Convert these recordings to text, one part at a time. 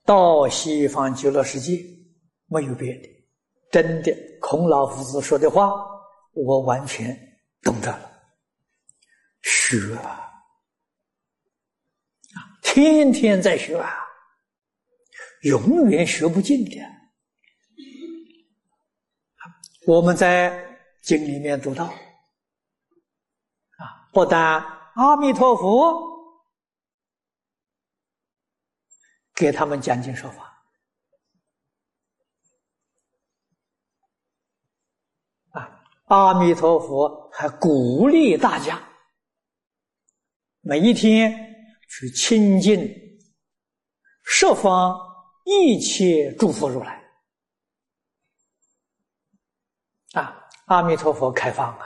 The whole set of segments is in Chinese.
到西方极乐世界没有别的，真的孔老夫子说的话我完全懂得了。学啊，天天在学啊，永远学不尽的。我们在经里面读到不但阿弥陀佛给他们讲经说法，阿弥陀佛还鼓励大家每一天去亲近十方一切诸佛如来阿弥陀佛开放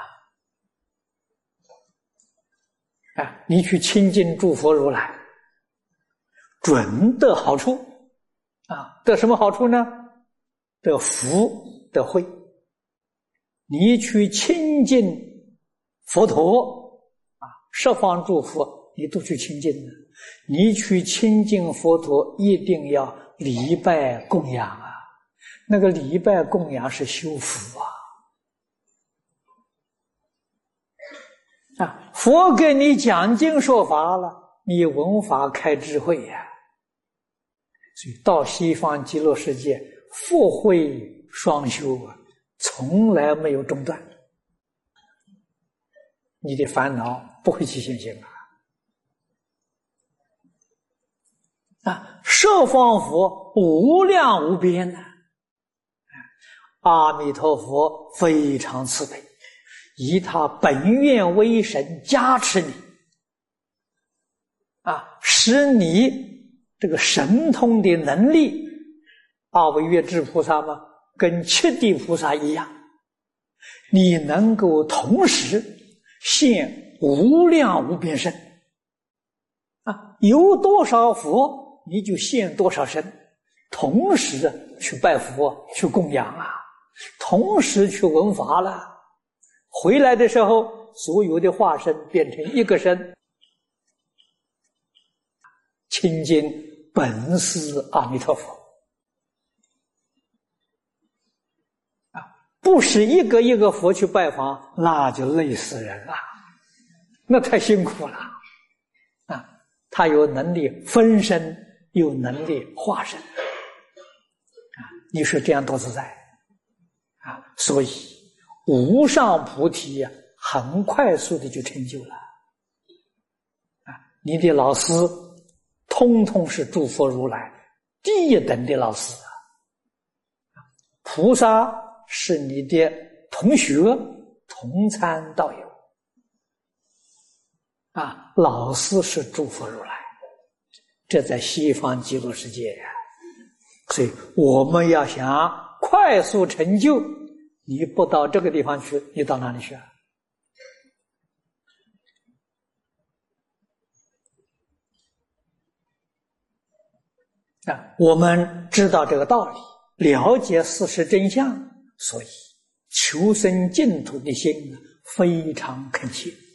你去亲近诸佛如来，准得好处得什么好处呢？得福得慧。你去亲近佛陀十方诸佛你都去亲近了，你去亲近佛陀一定要礼拜供养那个礼拜供养是修福佛给你讲经说法了，你闻法开智慧所以到西方极乐世界佛慧双修从来没有中断，你的烦恼不会起现行十方佛无量无边阿弥陀佛非常慈悲，以他本愿威神加持你使你这个神通的能力，阿惟越致菩萨嘛，跟七地菩萨一样，你能够同时现无量无边身有多少佛你就现多少身，同时去拜佛去供养同时去闻法了，回来的时候所有的化身变成一个身，亲近本师阿弥陀佛不是一个一个佛去拜访，那就累死人了，那太辛苦了他有能力分身，有能力化身你说这样多自在所以无上菩提很快速的就成就了你的老师通通是诸佛如来第一等的老师菩萨是你的同学同参道友老师是诸佛如来，这在西方极乐世界所以我们要想快速成就，你不到这个地方去，你到哪里去我们知道这个道理，了解事实真相，所以求生净土的心非常恳切